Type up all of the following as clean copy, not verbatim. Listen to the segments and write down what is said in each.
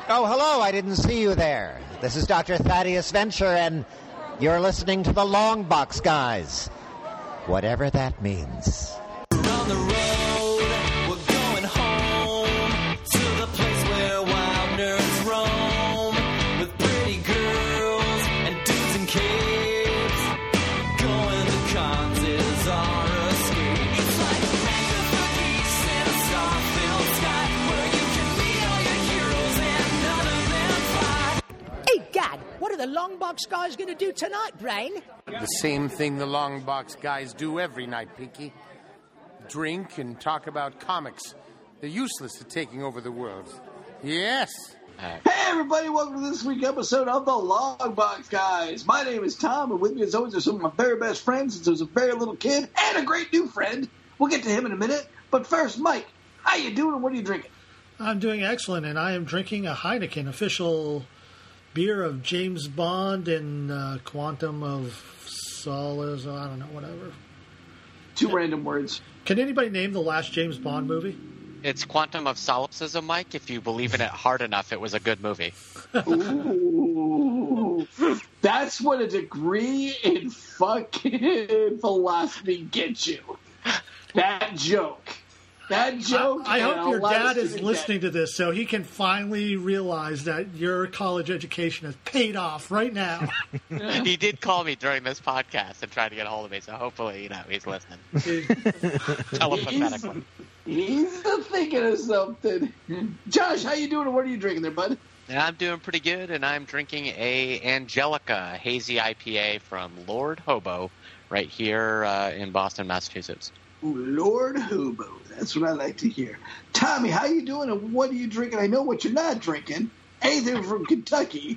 Oh, hello, I didn't see you there. This is Dr. Thaddeus Venture, and you're listening to the Long Box Guys. Whatever that means. On the road, we're going home to the place where wild nerds roam with pretty girls and dudes in capes. Going to cons is our escape. It's like Mecca for geeks in a star-filled sky where you can meet all your heroes and none of them fly. Hey, Gad, what are the Long Box Guys going to do tonight, Brain? The same thing the Long Box Guys do every night, Pinky. Drink and talk about comics. They're useless at taking over the world. Yes. Hey, everybody, welcome to this week's episode of the Long Box Guys. My name is Tom, and with me as always are some of my very best friends since I was a very little kid and a great new friend. We'll get to him in a minute. But first, Mike, how you doing and what are you drinking? I'm doing excellent, and I am drinking a Heineken, official beer of James Bond and Quantum of Solace, I don't know, whatever. Two random words. Can anybody name the last James Bond movie? It's Quantum of Solipsism, Mike. If you believe in it hard enough, it was a good movie. Ooh, that's what a degree in fucking philosophy gets you. That joke. That joke. I hope your dad is listening to this so he can finally realize that your college education has paid off right now. He did call me during this podcast and tried to get a hold of me, so hopefully, he's listening. Telepathetically. He's thinking of something. Josh, how you doing and what are you drinking there, bud? And I'm doing pretty good, and I'm drinking a Angelica hazy IPA from Lord Hobo right here in Boston, Massachusetts. Ooh, Lord Hobo. That's what I like to hear. Tommy, how you doing and what are you drinking? I know what you're not drinking. Anything from Kentucky.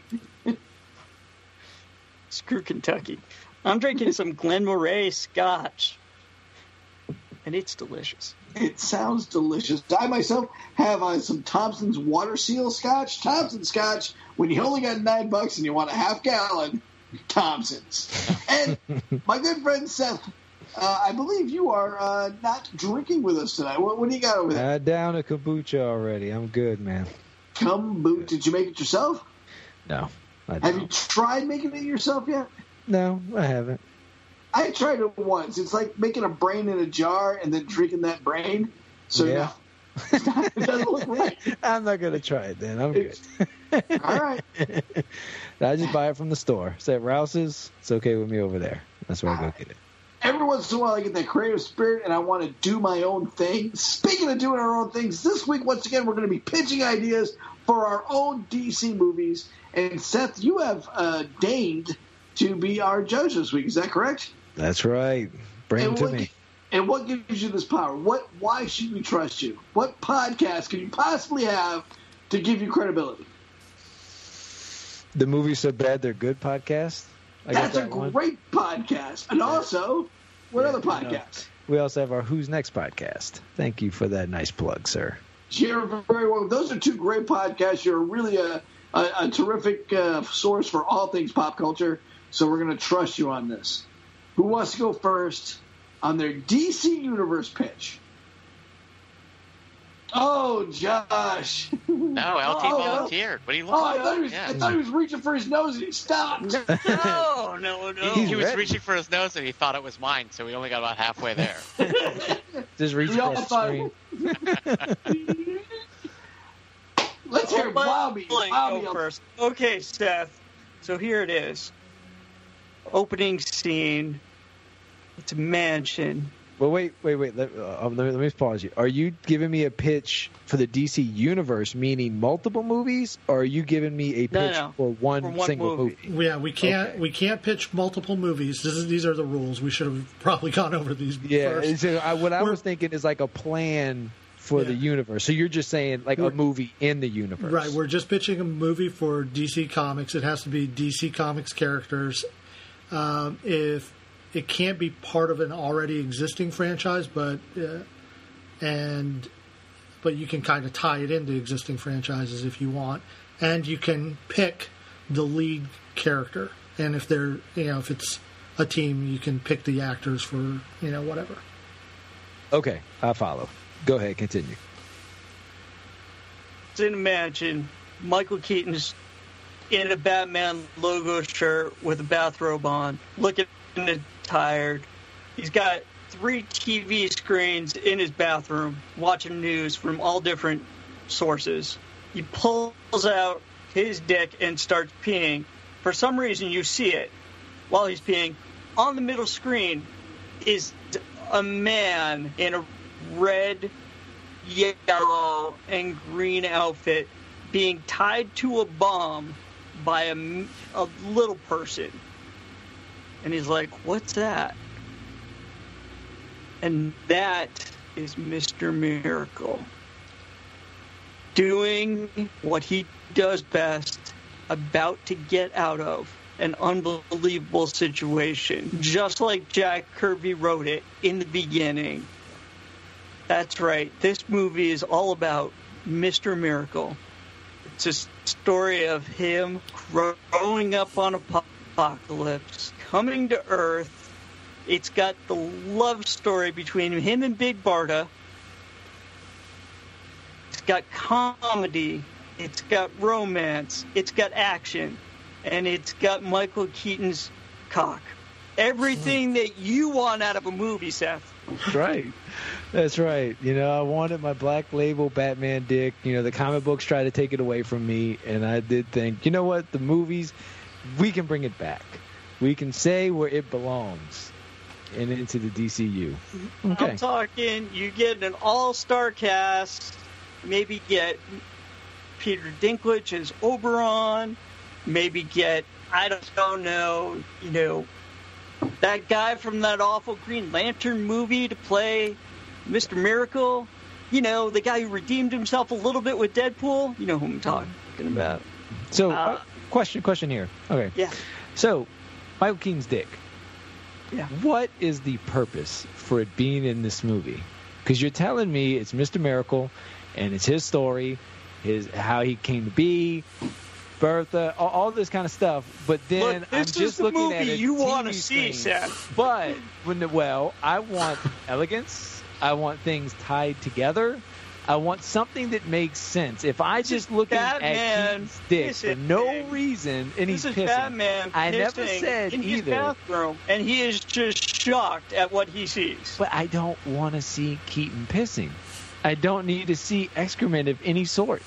Screw Kentucky. I'm drinking some Glenmorangie Scotch. And it's delicious. It sounds delicious. I myself have some Thompson's Water Seal Scotch. Thompson Scotch, when you only got $9 and you want a half gallon, Thompson's. And my good friend Seth, I believe you are not drinking with us tonight. What do you got over there? I down a kombucha already. I'm good, man. Kombucha. Did you make it yourself? No, I don't. Have you tried making it yourself yet? No, I haven't. I tried it once. It's like making a brain in a jar and then drinking that brain. So yeah. No, it doesn't look right. I'm not going to try it then. I'm good. All right. I just buy it from the store. It's at Rouse's. It's okay with me over there. That's where I go get it. Every once in a while, I get that creative spirit, and I want to do my own thing. Speaking of doing our own things, this week, once again, we're going to be pitching ideas for our own DC movies. And, Seth, you have deigned to be our judge this week. Is that correct? That's right. Bring it to me. And what gives you this power? Why should we trust you? What podcast could you possibly have to give you credibility? The Movies So Bad They're Good podcast. That's a great podcast. And also, what other podcast? We also have our Who's Next podcast. Thank you for that nice plug, sir. You're very well. Those are two great podcasts. You're really a terrific source for all things pop culture. So we're going to trust you on this. Who wants to go first on their DC Universe pitch? Oh, Josh. No, LT volunteered. What are you looking I thought he was reaching for his nose and he stopped. No. He was reaching for his nose and he thought it was mine, so we only got about halfway there. Just reach for the screen. Let's hear Bobby. Go first. Okay, Seth. So here it is. Opening scene. It's a mansion. Well, wait. Let me pause you. Are you giving me a pitch for the DC Universe, meaning multiple movies, or are you giving me a pitch for one single movie? Yeah, we can't pitch multiple movies. These are the rules. We should have probably gone over these first. So I was thinking is like a plan for the universe. So you're just saying like a movie in the universe. Right, we're just pitching a movie for DC Comics. It has to be DC Comics characters. If it can't be part of an already existing franchise, but you can kind of tie it into existing franchises if you want, and you can pick the lead character. And if they're, if it's a team, you can pick the actors for, whatever. Okay, I follow. Go ahead, continue. It's in a mansion. Michael Keaton's in a Batman logo shirt with a bathrobe on, looking tired. He's got 3 TV screens in his bathroom, watching news from all different sources. He pulls out his dick and starts peeing. For some reason, you see it while he's peeing. On the middle screen is a man in a red, yellow, and green outfit being tied to a bomb by a little person. And he's like, what's that? And that is Mr. Miracle. Doing what he does best, about to get out of an unbelievable situation. Just like Jack Kirby wrote it in the beginning. That's right. This movie is all about Mr. Miracle. It's a story of him growing up on Apocalypse, coming to Earth. It's got the love story between him and Big Barda. It's got comedy. It's got romance. It's got action. And it's got Michael Keaton's cock. Everything that you want out of a movie, Seth. That's right. That's right. You know, I wanted my Black Label Batman dick. You know, the comic books tried to take it away from me, and I did think, you know what, the movies, we can bring it back. We can say where it belongs and into the DCU. Okay. I'm talking, you get an all-star cast, maybe get Peter Dinklage as Oberon, maybe get, I don't know, you know, that guy from that awful Green Lantern movie to play Mr. Miracle. You know, the guy who redeemed himself a little bit with Deadpool. You know who I'm talking about. So, question here. Okay. Yeah. So, Michael Keaton's dick. Yeah. What is the purpose for it being in this movie? Because you're telling me it's Mr. Miracle, and it's his story, how he came to be, Bertha, all this kind of stuff. But then look, I'm just looking at it. You want to see, Seth. But I want elegance. I want things tied together. I want something that makes sense. If I just looking at Keaton's dick for no reason and he's pissing, Batman I never said in his either. Bathroom, and he is just shocked at what he sees. But I don't want to see Keaton pissing. I don't need to see excrement of any sort.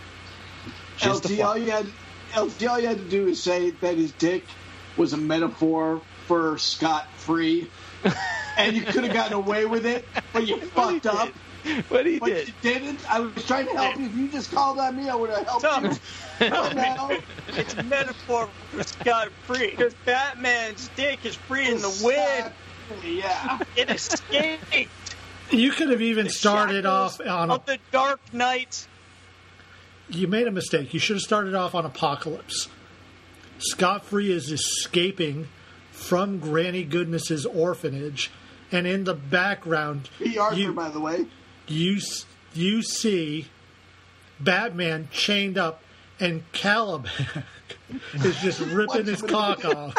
LT, all you had to do is say that his dick was a metaphor for scot-free, and you could have gotten away with it, but you fucked up. But you didn't. I was trying to help you. If you just called on me, I would have helped you. But now, it's a metaphor for scot-free. Because Batman's dick is free in the wind. Yeah. It escaped. You could have even started off on the Dark Knight. You made a mistake. You should have started off on Apocalypse. Scott-Free is escaping from Granny Goodness's orphanage, and in the background, B. Arthur, by the way, you see Batman chained up, and Caliban is just ripping his cock off.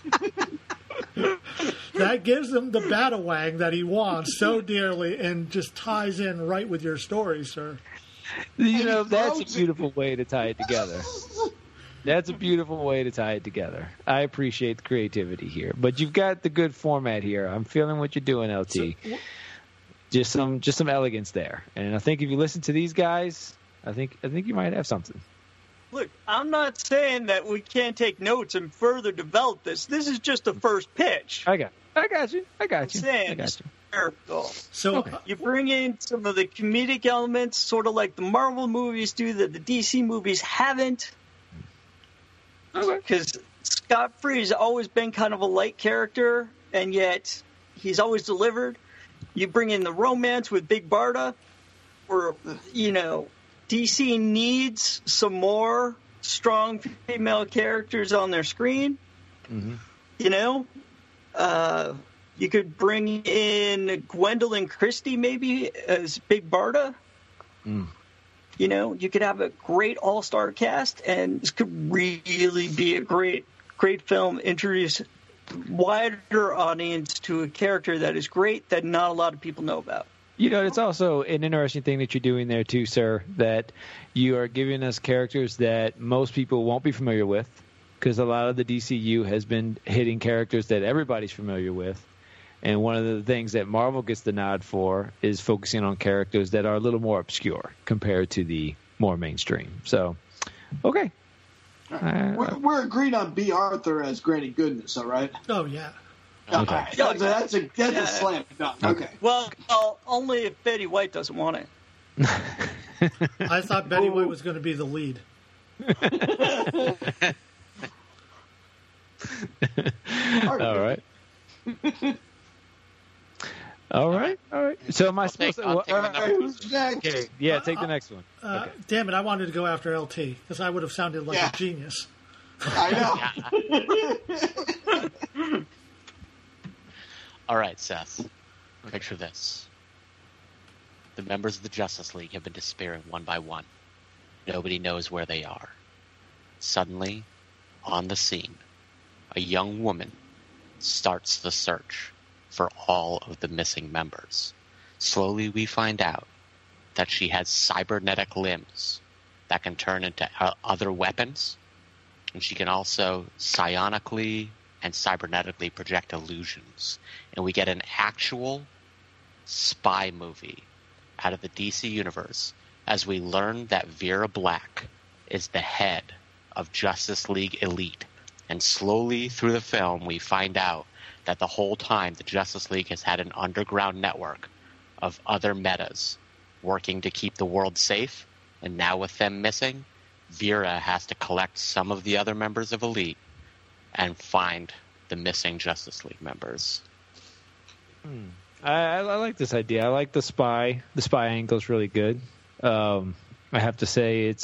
That gives him the batawang that he wants so dearly, and just ties in right with your story, sir. You know, that's a beautiful way to tie it together. That's a beautiful way to tie it together. I appreciate the creativity here, but you've got the good format here. I'm feeling what you're doing, LT. Just some elegance there, and I think if you listen to these guys, I think you might have something. Look, I'm not saying that we can't take notes and further develop this. This is just the first pitch. I got you. I'm saying, I got you. Miracle. So you bring in some of the comedic elements, sort of like the Marvel movies do that the DC movies haven't. Because Scott-Free has always been kind of a light character, and yet he's always delivered. You bring in the romance with Big Barda, or, you know, DC needs some more strong female characters on their screen. Mm-hmm. You know? You could bring in Gwendolyn Christie maybe as Big Barda. Mm. You know, you could have a great all-star cast, and this could really be a great film, introduce wider audience to a character that is great that not a lot of people know about. It's also an interesting thing that you're doing there too, sir, that you are giving us characters that most people won't be familiar with, because a lot of the DCU has been hitting characters that everybody's familiar with. And one of the things that Marvel gets the nod for is focusing on characters that are a little more obscure compared to the more mainstream. So, okay. We're agreed on B. Arthur as Granny Goodness, all right? Oh, yeah. Okay. That's a slam dunk. Okay. Well, only if Betty White doesn't want it. I thought Betty White was going to be the lead. All right. All right. So am I supposed to... Who's next? Okay, yeah, take the next one. Okay. Damn it, I wanted to go after LT, because I would have sounded like a genius. I know. All right, Seth. Picture this. The members of the Justice League have been disappearing one by one. Nobody knows where they are. Suddenly, on the scene, a young woman starts the search for all of the missing members. Slowly we find out that she has cybernetic limbs that can turn into other weapons, and she can also psionically and cybernetically project illusions. And we get an actual spy movie out of the DC universe as we learn that Vera Black is the head of Justice League Elite. And slowly through the film, we find out that the whole time the Justice League has had an underground network of other metas working to keep the world safe. And now with them missing, Vera has to collect some of the other members of Elite and find the missing Justice League members. I like this idea. I like the spy. The spy angle is really good. I have to say, it's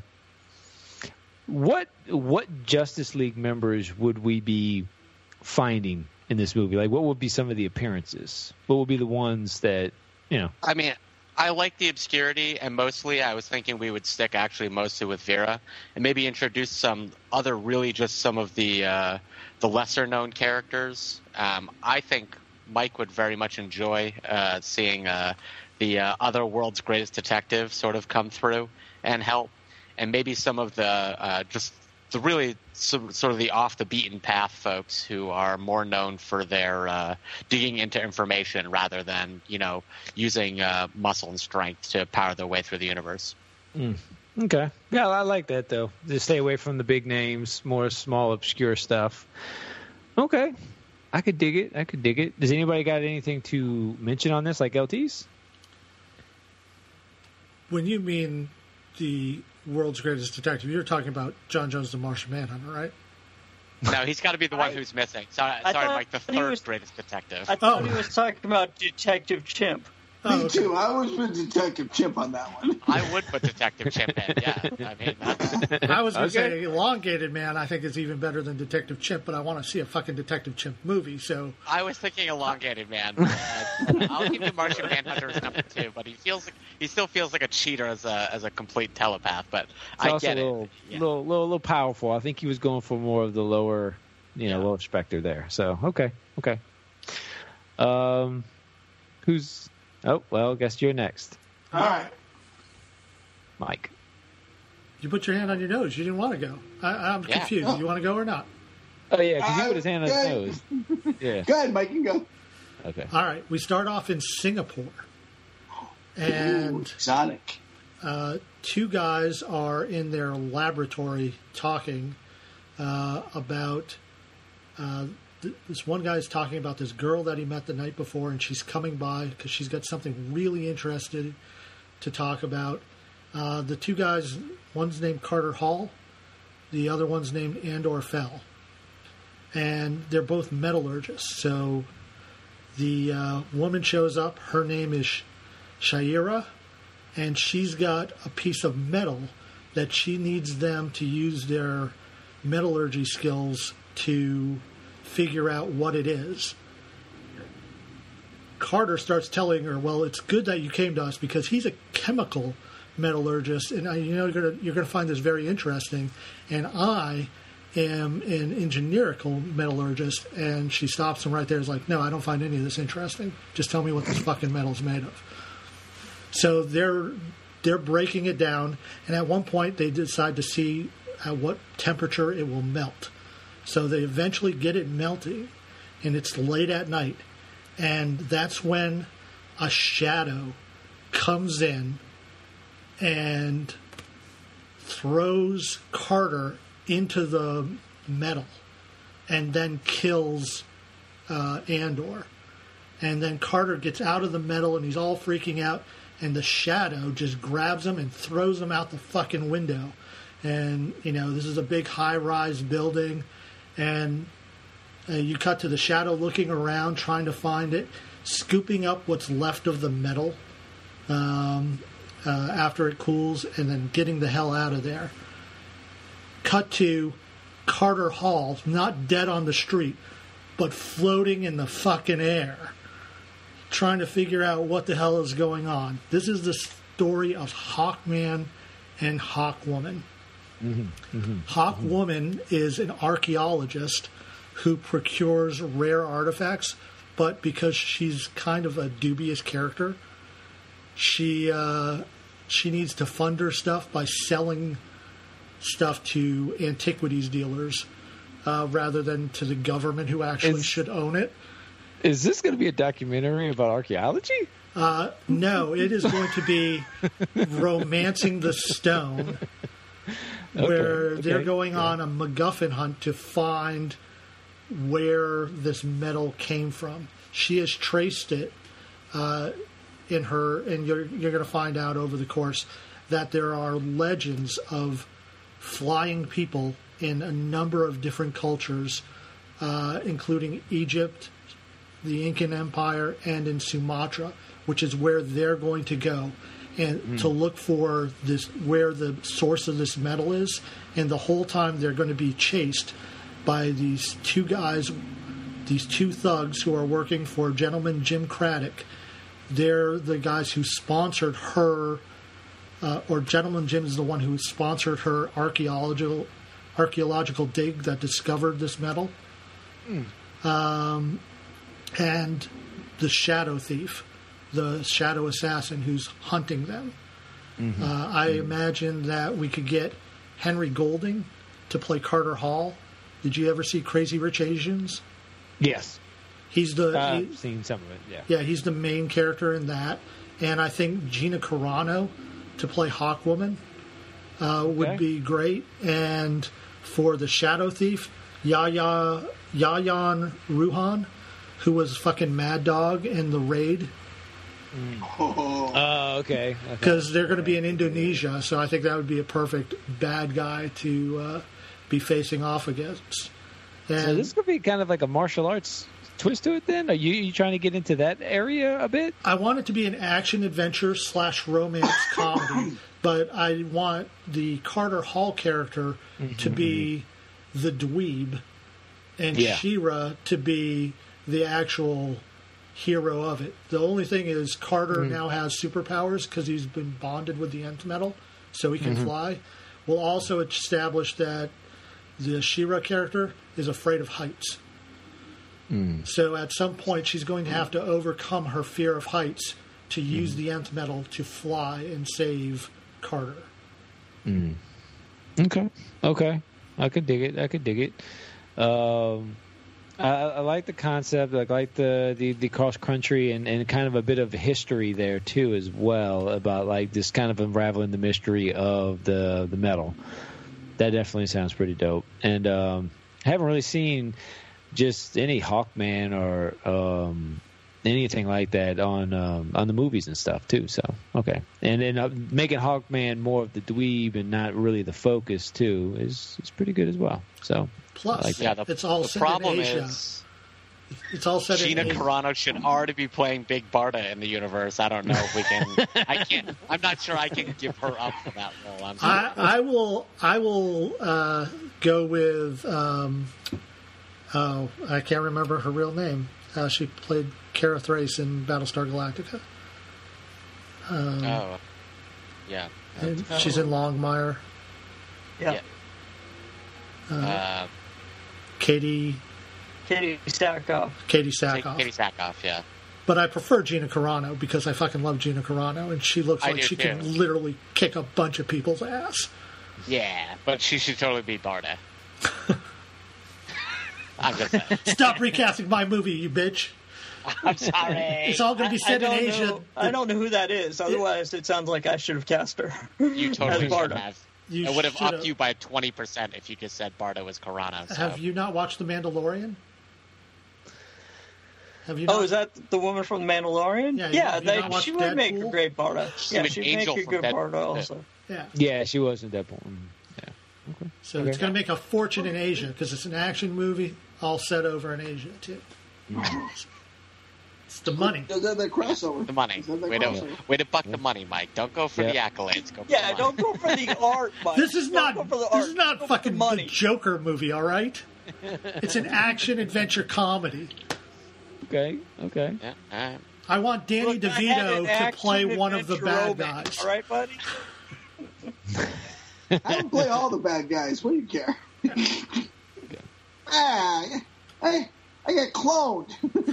what Justice League members would we be finding in this movie? Like, what would be some of the appearances? What would be the ones that, I mean, I like the obscurity, and mostly I was thinking we would stick actually mostly with Vera and maybe introduce some other, really just some of the lesser-known characters. I think Mike would very much enjoy seeing the other world's greatest detective sort of come through and help, and maybe some of the just the really sort of the off-the-beaten-path folks who are more known for their digging into information rather than, using muscle and strength to power their way through the universe. Okay. Yeah, I like that, though. Just stay away from the big names, more small, obscure stuff. Okay. I could dig it. Does anybody got anything to mention on this, like LT's? When you mean the world's greatest detective, you're talking about John Jones, the Martian Manhunter, right? No, he's got to be the one who's missing. Sorry, Mike, the third greatest detective. I thought he was talking about Detective Chimp. Me too. I always put Detective Chimp on that one. I would put Detective Chimp in, yeah. I mean, I was going to say Elongated Man, I think is even better than Detective Chimp, but I want to see a fucking Detective Chimp movie, so... I was thinking Elongated Man. I'll give the Martian Manhunter as number 2, but he still feels like a cheater as a complete telepath, but I get it. A little powerful. I think he was going for more of the lower, lower specter there. So, okay. Who's... Oh, well, I guess you're next. All right. Mike. You put your hand on your nose. You didn't want to go. I'm confused. Oh. You want to go or not? Oh, yeah, because he put his hand on his nose. Yeah. Go ahead, Mike. You can go. Okay. All right. We start off in Singapore. And exotic. Two guys are in their laboratory talking about... this one guy's talking about this girl that he met the night before, and she's coming by because she's got something really interested to talk about. The two guys, one's named Carter Hall, the other one's named Andor Fell. And they're both metallurgists. So the woman shows up. Her name is Shaira, and she's got a piece of metal that she needs them to use their metallurgy skills to figure out what it is. Carter starts telling her, well, it's good that you came to us because he's a chemical metallurgist, and you're going to find this very interesting, and I am an engineerical metallurgist, and she stops him right there. Is like, no, I don't find any of this interesting. Just tell me what this fucking metal's made of. So they're breaking it down, and at one point they decide to see at what temperature it will melt. So they eventually get it melting, and it's late at night, and that's when a shadow comes in and throws Carter into the metal and then kills Andor. And then Carter gets out of the metal and he's all freaking out, and the shadow just grabs him and throws him out the fucking window. And, this is a big high-rise building, and you cut to the shadow looking around, trying to find it, scooping up what's left of the metal after it cools, and then getting the hell out of there. Cut to Carter Hall, not dead on the street, but floating in the fucking air, trying to figure out what the hell is going on. This is the story of Hawkman and Hawkwoman. Hawkwoman is an archaeologist who procures rare artifacts, but because she's kind of a dubious character, she needs to fund her stuff by selling stuff to antiquities dealers rather than to the government, who actually should own it. Is this going to be a documentary about archaeology? No, it is going to be Romancing the Stone, where they're going on a MacGuffin hunt to find where this metal came from. She has traced it in her, and you're going to find out over the course that there are legends of flying people in a number of different cultures, including Egypt, the Incan Empire, and in Sumatra, which is where they're going to go, and to look for this, where the source of this metal is. And the whole time they're going to be chased by these two guys, these two thugs who are working for Gentleman Jim Craddock. They're the guys who sponsored her, or Gentleman Jim is the one who sponsored her archaeological dig that discovered this metal. And the Shadow Thief, the Shadow Assassin who's hunting them. I imagine that we could get Henry Golding to play Carter Hall. Did you ever see Crazy Rich Asians? Yes. He's the... I've seen some of it, yeah. Yeah, he's the main character in that. And I think Gina Carano to play Hawkwoman would be great. And for the Shadow Thief, Yayan Ruhan, who was fucking Mad Dog in The Raid. Oh, okay. Because they're going to be in Indonesia, so I think that would be a perfect bad guy to be facing off against. And so this could be kind of like a martial arts twist to it then? Are you trying to get into that area a bit? I want it to be an action-adventure / romance comedy, but I want the Carter Hall character to be the dweeb, and She-Ra to be the actual hero of it. The only thing is Carter now has superpowers because he's been bonded with the Nth Metal, so he can fly. We'll also establish that the She-Ra character is afraid of heights. So at some point she's going to have to overcome her fear of heights to use the Nth Metal to fly and save Carter. Okay. I could dig it. I like the concept. I like the cross country and kind of a bit of history there too as well, about like this kind of unraveling the mystery of the metal. That definitely sounds pretty dope. And I haven't really seen just any Hawkman or anything like that on the movies and stuff too. So okay, and then making Hawkman more of the dweeb and not really the focus too is pretty good as well. So plus, it's all set in Asia. It's all set Gina in Asia. Carano should already be playing Big Barda in the universe. I don't know if we can. I can't. I'm not sure I can give her up for that role. I will go with. I can't remember her real name. She played Kara Thrace in Battlestar Galactica. Yeah. She's in Longmire. Yeah. Katie Sackhoff. Katie Sackhoff. Katie Sackhoff, yeah. But I prefer Gina Carano because I fucking love Gina Carano, and she looks I like do she too. can literally kick a bunch of people's ass. Yeah, but she should totally be Barda. I'm just saying. Stop recasting my movie, you bitch. I'm sorry. It's all going to be set in Asia. I don't know who that is. Otherwise, it sounds like I should have cast her. You totally As Barda. should have. You I would have should've. upped you by 20% if you just said Barda was Carano. So. Have you not watched The Mandalorian? Have you not? Oh, is that the woman from The Mandalorian? Yeah, you not watched she would make a Deadpool? great Barda. She's Yeah, an she'd make angel a from good Deadpool. Barda also. Yeah. Yeah, she was in Deadpool. Okay. So it's going to make a fortune in Asia because it's an action movie all set over in Asia, too. It's the money. Does that crossover? The money. Is that Way to buck the money, Mike. Don't go for the accolades. Go for the Yeah, money. don't go for the art, Mike. This is Don't not go for the this art. is not Go for fucking the the money. Joker movie, all right? It's an action adventure comedy. Okay. Yeah, all right. I want Danny Look, I had an DeVito to play action one of the adventure bad romance, guys. All right, buddy? I don't play all the bad guys. What do you care? I got cloned.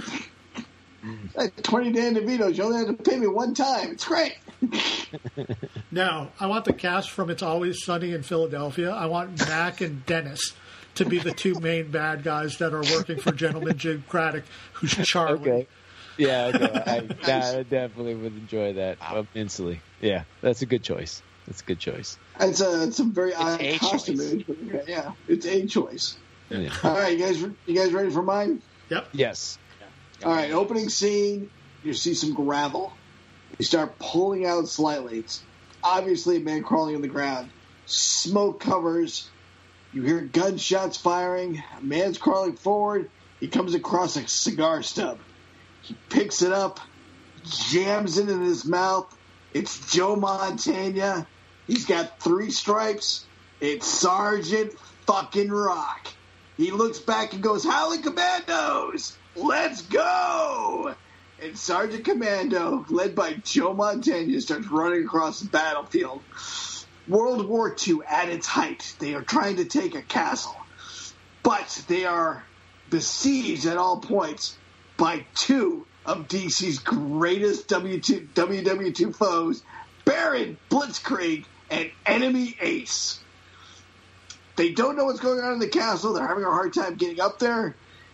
Like 20 Dan DeVitos. You only have to pay me one time. It's great. No, I want the cast from It's Always Sunny in Philadelphia. I want Mac and Dennis to be the two main bad guys that are working for Gentleman Jim Craddock, who's Charlie. Okay. Yeah, okay. I definitely would enjoy that immensely. Yeah, that's a good choice. It's It's a very odd a costume choice. image, but yeah, it's a choice. Yeah. All right, you guys ready for mine? Yep. Yes. All right, opening scene, you see some gravel. You start pulling out slightly. It's obviously a man crawling on the ground. Smoke covers. You hear gunshots firing. A man's crawling forward. He comes across a cigar stub. He picks it up, jams it in his mouth. It's Joe Montana. He's got 3 stripes. It's Sergeant fucking Rock. He looks back and goes, "Howling Commandos! Let's go!" And Sergeant Commando, led by Joe Montana, starts running across the battlefield. World War II at its height. They are trying to take a castle. But they are besieged at all points by 2 of DC's greatest WW2 foes, Baron Blitzkrieg and Enemy Ace. They don't know what's going on in the castle. They're having a hard time getting up there.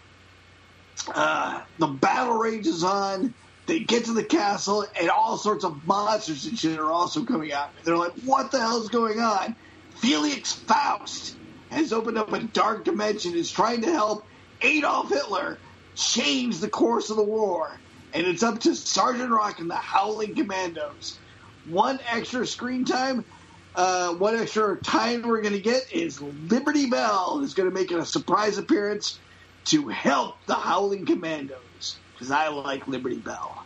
The battle rages on. They get to the castle, and all sorts of monsters and shit are also coming out. They're like, what the hell's going on? Felix Faust has opened up a dark dimension and is trying to help Adolf Hitler change the course of the war. And it's up to Sergeant Rock and the Howling Commandos. One extra screen time, one extra time we're going to get is Liberty Bell is going to make a surprise appearance to help the Howling Commandos. Because I like Liberty Bell.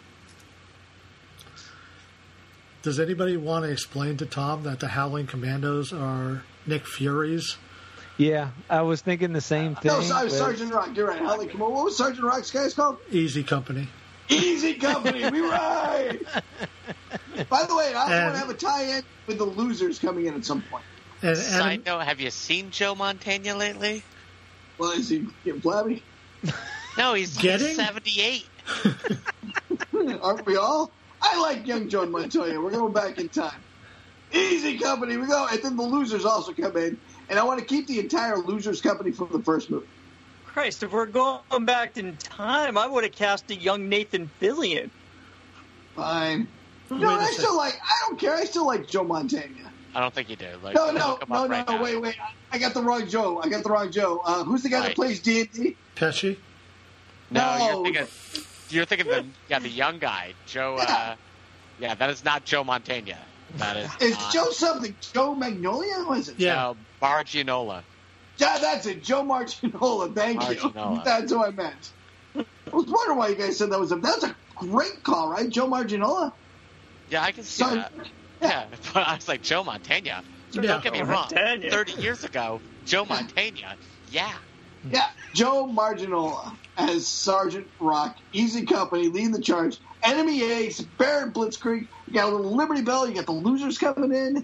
Does anybody want to explain to Tom that the Howling Commandos are Nick Fury's? Yeah, I was thinking the same thing. No, sorry, but- Sergeant Rock. You're right. Howling Commandos. What was Sergeant Rock's guys called? Easy Company. Easy Company. We ride. By the way, I want to have a tie-in with the losers coming in at some point. And Side note, have you seen Joe Montana lately? Well, is he getting flabby? No, he's Getting? 78. Aren't we all? I like young Joe Montana. We're going back in time. Easy Company. We go. And then the losers also come in. And I want to keep the entire losers company from the first movie. Christ, if we're going back in time, I would have cast a young Nathan Fillion. Fine. Wait No, a I second. still like. I don't care. I still like Joe Montana. I don't think you do. Like, No, look him up right now. wait. I got the wrong Joe. Who's the guy that Right. plays D&D? Pesci? No, No. you're thinking the young guy, Joe. Yeah, that is not Joe Montana. That is. It's not- Joe something. Joe Magnolia? What is it? Yeah. No, Barginola. Yeah, that's it. Joe Marginola. Thank you. Marginola. That's who I meant. I was wondering why you guys said that was him. That's a great call, right? Joe Marginola? Yeah, I can see Sorry. that. Yeah, but I was like Joe Montana. So Yeah. don't get me wrong. Montana. 30 years ago, Joe Montana. Yeah. Yeah, Joe Marginola as Sergeant Rock. Easy Company, leading the charge. Enemy Ace, Baron Blitzkrieg. You got a little Liberty Bell. You got the losers coming in.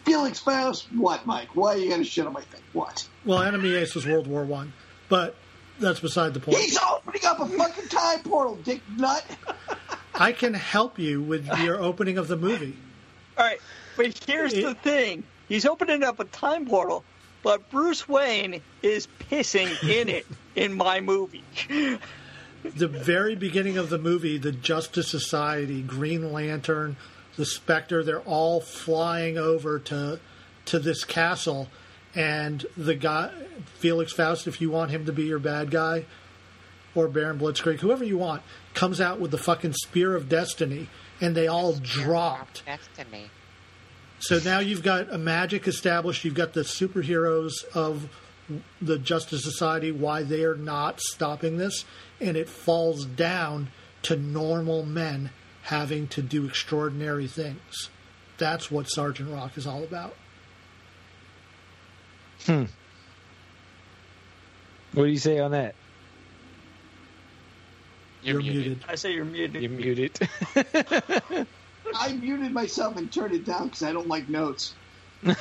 Felix Faust, what, Mike? Why you got to shit on my thing? What? Well, Enemy Ace was World War I, but that's beside the point. He's opening up a fucking time portal, dick nut. I can help you with your opening of the movie. All right, but here's the thing. He's opening up a time portal, but Bruce Wayne is pissing in it in my movie. The very beginning of the movie, the Justice Society, Green Lantern, the Spectre, they're all flying over to this castle, and the guy, Felix Faust, if you want him to be your bad guy, or Baron Blitzkrieg, whoever you want, comes out with the fucking Spear of Destiny, and they all dropped. Destiny. So now you've got a magic established, you've got the superheroes of the Justice Society, why they're not stopping this, and it falls down to normal men having to do extraordinary things. That's what Sergeant Rock is all about. What do you say on that? You're muted. I say you're muted. You're muted. I muted myself and turned it down because I don't like notes. All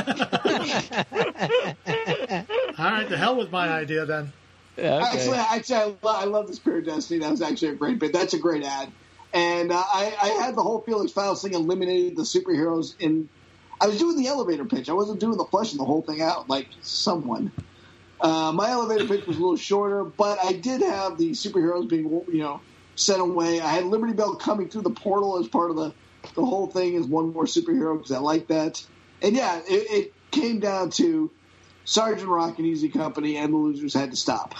right, the hell with my idea then. Okay. Actually, I love the Spear of Destiny. That was actually a great bit. That's a great ad. And I had the whole Felix Faust thing eliminated the superheroes in. I was doing the elevator pitch. I wasn't doing the fleshing the whole thing out like someone. My elevator pitch was a little shorter, but I did have the superheroes being, sent away. I had Liberty Bell coming through the portal as part of the whole thing as one more superhero because I like that. And yeah, it came down to Sergeant Rock and Easy Company, and the losers had to stop.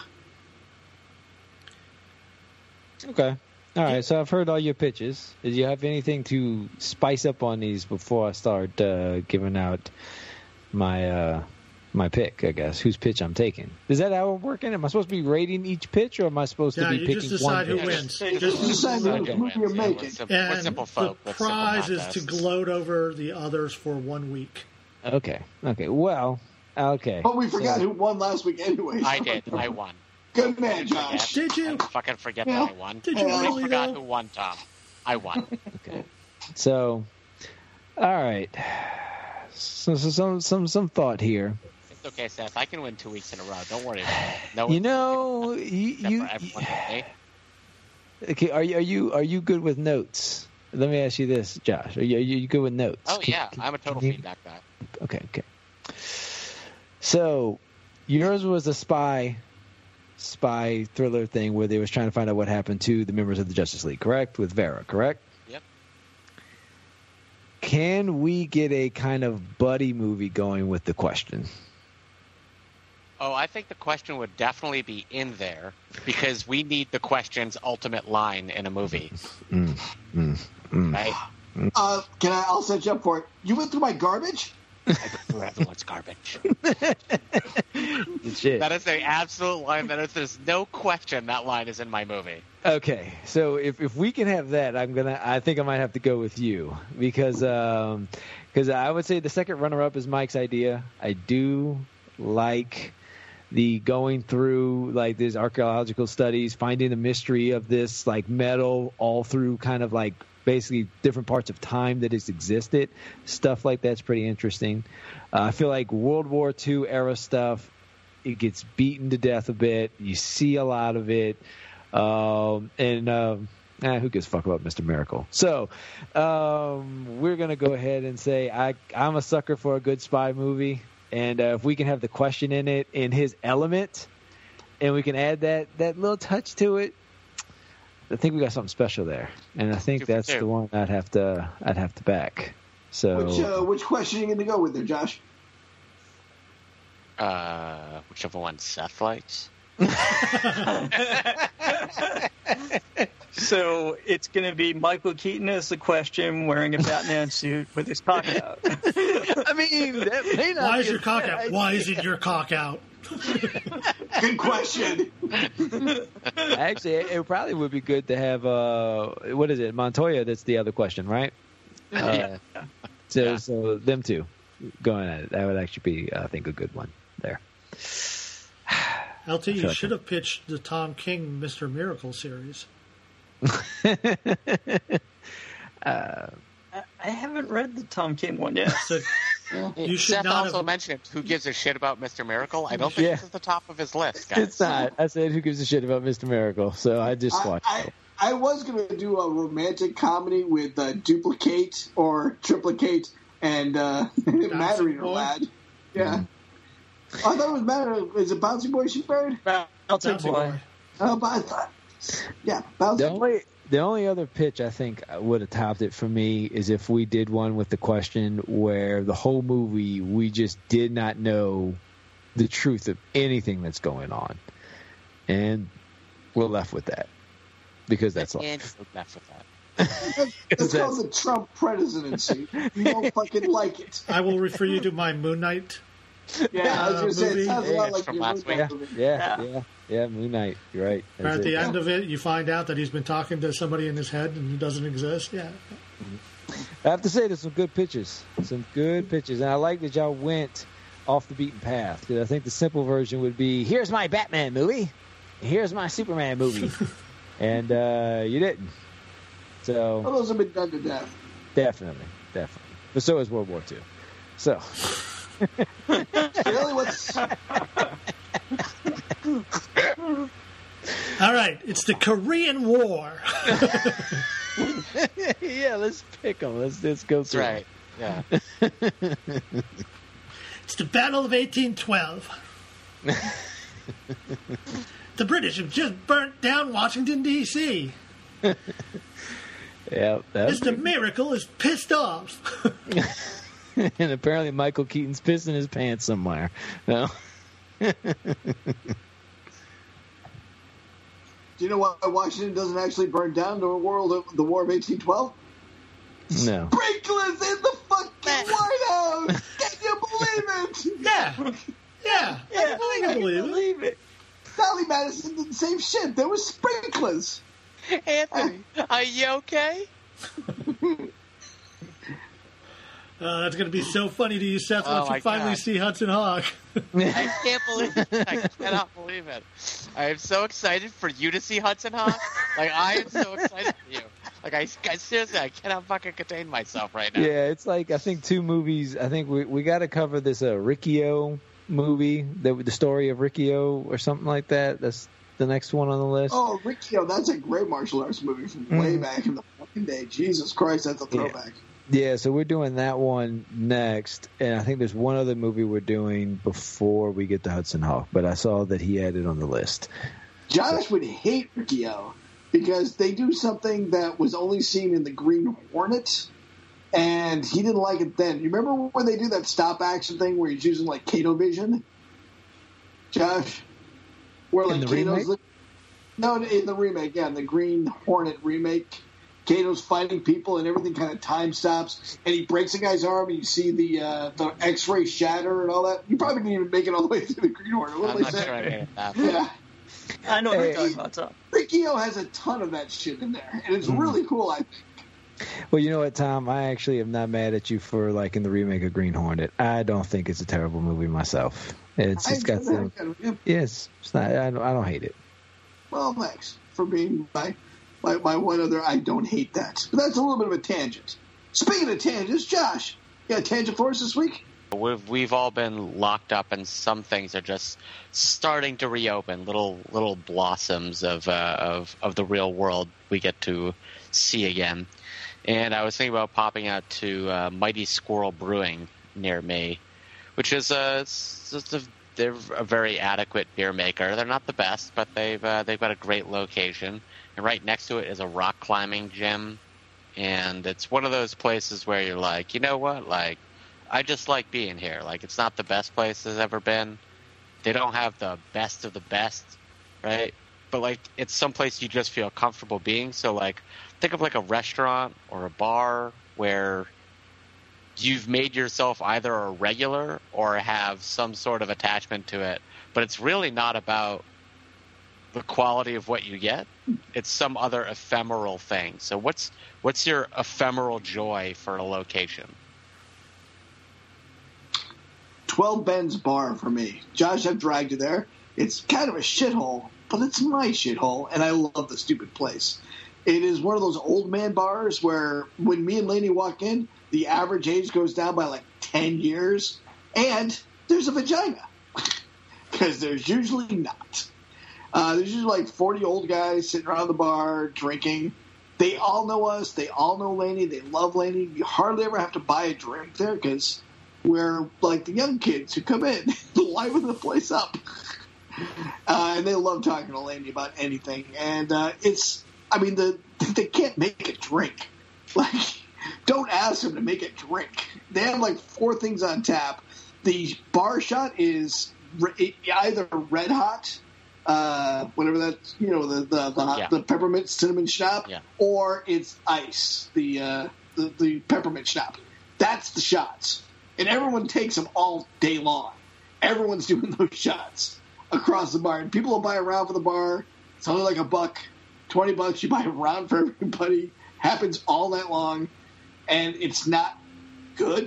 Okay. All right, so I've heard all your pitches. Did you have anything to spice up on these before I start giving out my pick, I guess, whose pitch I'm taking? Is that how we're working? Am I supposed to be rating each pitch, or am I supposed to be you picking just decide one who pitch? wins. Just decide whose movie you're making. We're simple And folk. the We're simple prize is to contests. gloat over the others for 1 week. Okay. Well, okay. But we forgot who won last week anyway. I did. I won. Good man, Josh. Did you? I fucking forget that I won. Did you I really, forgot though? who won, Tom. I won. Okay. So, all right. So some thought here. It's okay, Seth. I can win 2 weeks in a row. Don't worry about it. No You one- know, except you for everyone today. okay? Are you good with notes? Let me ask you this, Josh. Are you good with notes? Oh, yeah. I'm a total can you- feedback guy. Okay. So, yours was a spy thriller thing where they was trying to find out what happened to the members of the Justice League, correct? With Vera, correct? Yep. Can we get a kind of buddy movie going with The Question? Oh, I think the question would definitely be in there because we need the question's ultimate line in a movie. Right? I'll set you up for it. You went through my garbage? I go through everyone's garbage. Shit. That is the absolute line. There's no question that line is in my movie. Okay, so if we can have that, I think I might have to go with you because I would say the second runner-up is Mike's idea. I do like the going through like these archaeological studies, finding the mystery of this like metal all through kind of like basically different parts of time that has existed. Stuff like that's pretty interesting. I feel like World War II era stuff, it gets beaten to death a bit. You see a lot of it. Who gives a fuck about Mr. Miracle? So we're going to go ahead and say I'm a sucker for a good spy movie. And if we can have the question in it in his element and we can add that little touch to it, I think we got something special there, and I think that's the one I'd have to back. So, Which question are you going to go with there, Josh? Whichever one Seth likes. So it's going to be Michael Keaton as the question, wearing a Batman suit with his cock out. I mean, that may not Why be is your a cock bad out? idea. Why isn't your cock out? Good question. Actually, it probably would be good to have what is it, Montoya? That's the other question, right? So them two going at it. That would actually be, I think, a good one there. LT, you should have pitched the Tom King Mr. Miracle series. I haven't read the Tom King one yet. You should Seth not also have. mentioned who gives a shit about Mr. Miracle. I don't think this is the top of his list, guys. It's not. I said, who gives a shit about Mr. Miracle? So I just watched it. I was going to do a romantic comedy with Duplicate or Triplicate and Mattering Boy? Lad. Yeah. I thought it was Mattering. Is it Bouncy Boy Sheepbird? Bouncy Boy. But I thought, yeah, Bouncy. The only other pitch I think would have topped it for me is if we did one with the question where the whole movie we just did not know the truth of anything that's going on, and we're left with that because that's And life. we're left with that. It's called the Trump presidency. You don't fucking like it. I will refer you to my Moon Knight. Yeah, I was going to say, movie. it sounds a lot like From your last Moon week. Knight movie. Yeah, Moon Knight. You're right. Or at the end of it, you find out that he's been talking to somebody in his head and he doesn't exist. Yeah. I have to say, there's some good pitches. And I like that y'all went off the beaten path. 'Cause I think the simple version would be, here's my Batman movie, and here's my Superman movie. And you didn't. So Well, those have been done to death. definitely. But so is World War II. So Really? What's... All right. It's the Korean War. yeah, let's pick them. Let's go That's through. right. Yeah. It's the Battle of 1812. The British have just burnt down Washington, D.C. Yeah, Mr. Miracle is pissed off. and apparently Michael Keaton's pissing his pants somewhere. No. Do you know why Washington doesn't actually burn down the War of 1812? No. Sprinklers in the fucking White House! Can you believe it? Yeah. I can believe it. Sally Madison did the same shit. There was sprinklers. Anthony, are you okay? That's going to be so funny to you, Seth, Oh once my you finally God. see Hudson Hawk. I can't believe it. I cannot believe it. I am so excited for you to see Hudson Hawk. Like, I am so excited for you. Like, I seriously, I cannot fucking contain myself right now. Yeah, it's like, I think 2 movies. I think we got to cover this Riccio movie, the story of Riccio or something like that. That's the next one on the list. Oh, Riccio, that's a great martial arts movie from way back in the fucking day. Jesus Christ, that's a throwback. Yeah, so we're doing that one next, and I think there's one other movie we're doing before we get to Hudson Hawk, but I saw that he had it on the list. Josh would hate Riccio because they do something that was only seen in the Green Hornet, and he didn't like it then. You remember when they do that stop action thing where he's using like Kato vision? Josh? Where like In the Kato's remake? No, in the remake, yeah, in the Green Hornet remake. Kato's fighting people and everything kind of time stops, and he breaks a guy's arm, and you see the X-ray shatter and all that. You probably didn't even make it all the way through the Green Hornet. What I'm am I not saying? sure I made it that far. Yeah. I know what you're talking about, Tom. Riccio has a ton of that shit in there, and it's really cool, I think. Well, you know what, Tom? I actually am not mad at you for liking the remake of Green Hornet. I don't think it's a terrible movie myself. It's got some. Yes, it's not. I don't hate it. Well, thanks for being my one other. I don't hate that, but that's a little bit of a tangent. Speaking of tangents, Josh, you got a tangent for us this week? We've all been locked up, and some things are just starting to reopen. Little blossoms of the real world we get to see again. And I was thinking about popping out to Mighty Squirrel Brewing near me, which is they're a very adequate beer maker. They're not the best, but they've got a great location. And right next to it is a rock climbing gym. And it's one of those places where you're like, you know what? Like, I just like being here. Like, it's not the best place there's ever been. They don't have the best of the best, right? But, like, it's someplace you just feel comfortable being. So, like, think of, like, a restaurant or a bar where you've made yourself either a regular or have some sort of attachment to it. But it's really not about the quality of what you get. It's some other ephemeral thing. So what's your ephemeral joy for a location? 12 Ben's Bar for me. Josh, I've dragged you there. It's kind of a shithole, but it's my shithole, and I love the stupid place. It is one of those old man bars where when me and Lainey walk in, the average age goes down by like 10 years, and there's a vagina. Because there's usually not. There's usually like 40 old guys sitting around the bar drinking. They all know us. They all know Laney. They love Laney. You hardly ever have to buy a drink there because we're like the young kids who come in, liven the place up. And they love talking to Laney about anything. And they can't make a drink. Like, don't ask them to make a drink. They have like 4 things on tap. The bar shot is either Red Hot, whatever that's, the peppermint cinnamon schnapps, or it's ice, the peppermint schnapps. That's the shots, and everyone takes them all day long. Everyone's doing those shots across the bar, and people will buy a round for the bar. It's only like $1, $20. You buy a round for everybody. Happens all night long, and it's not good.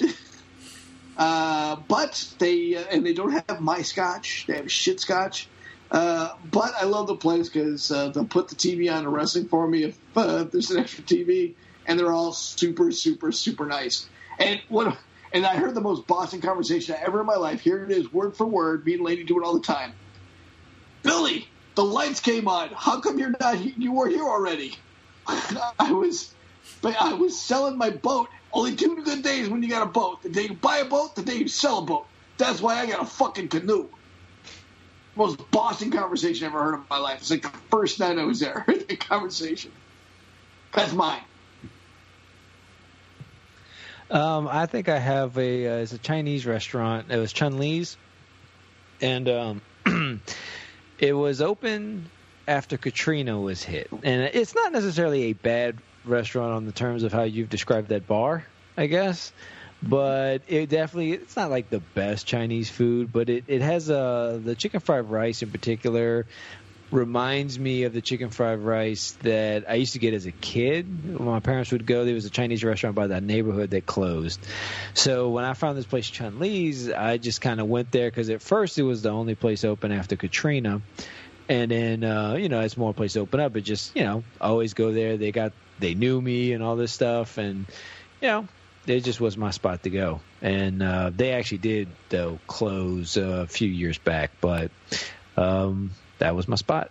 But they don't have my scotch. They have shit scotch. But I love the place because they'll put the TV on the wrestling for me if there's an extra TV, and they're all super, super, super nice. And I heard the most Boston conversation ever in my life. Here it is, word for word. Me and Lady do it all the time. Billy, the lights came on. How come you're not? You were here already. I was selling my boat. Only 2 good days when you got a boat. The day you buy a boat, the day you sell a boat. That's why I got a fucking canoe. Most Boston conversation I ever heard in my life. It's like the first night I was there. The conversation. That's mine. I think I have it's a Chinese restaurant. It was Chun Li's. And it was open after Katrina was hit. And it's not necessarily a bad restaurant on the terms of how you've described that bar, I guess, but it's not like the best Chinese food, but it has the chicken fried rice in particular reminds me of the chicken fried rice that I used to get as a kid. When my parents would go, there was a Chinese restaurant by that neighborhood that closed. So when I found this place, Chun Li's, I just kind of went there because at first it was the only place open after Katrina. And then, as more places open up, it just, always go there. They knew me and all this stuff. And, it just was my spot to go. And they actually did, though, close a few years back. But that was my spot.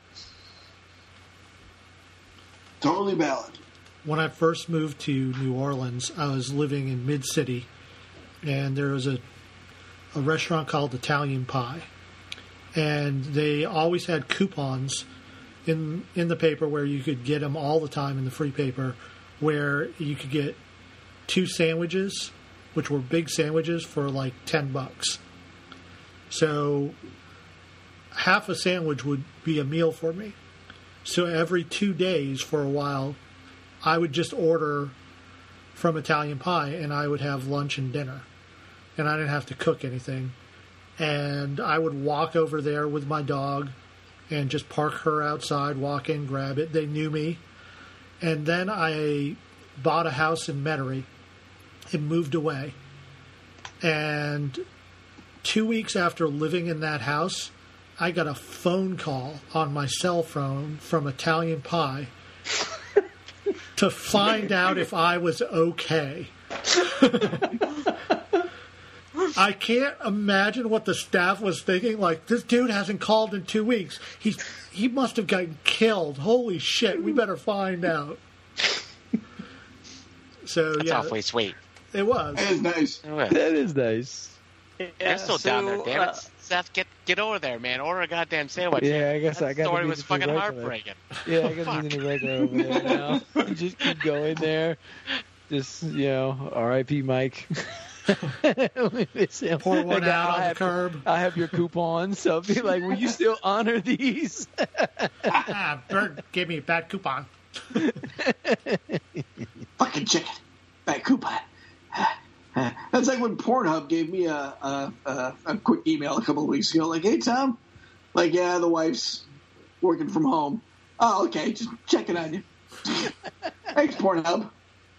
Totally valid. When I first moved to New Orleans, I was living in Mid-City. And there was a restaurant called Italian Pie. And they always had coupons in the paper where you could get them all the time in the free paper, where you could get 2 sandwiches, which were big sandwiches, for like $10. So half a sandwich would be a meal for me. So every 2 days for a while, I would just order from Italian Pie, and I would have lunch and dinner. And I didn't have to cook anything. And I would walk over there with my dog and just park her outside, walk in, grab it. They knew me. And then I bought a house in Metairie and moved away. And 2 weeks after living in that house, I got a phone call on my cell phone from Italian Pie to find out if I was okay. I can't imagine what the staff was thinking. Like, this dude hasn't called in 2 weeks. He must have gotten killed. Holy shit, we better find out. So That's awfully sweet. It was. That is nice. That is nice. Yeah, They're still down there, damn it. Seth, get over there, man. Order a goddamn sandwich. Yeah, I guess that I got story to be was the fucking regular. heartbreaking. Yeah, I got to be the regular over there now. Just keep going there. Just, R.I.P. Mike. Pour one out on the curb. I have your coupons, so be like, will you still honor these? Bird gave me a bad coupon. Fucking chicken. Bad coupon. That's like when Pornhub gave me a quick email a couple of weeks ago. Like, hey, Tom. Like, yeah, the wife's working from home. Oh, okay. Just checking on you. Thanks, Pornhub.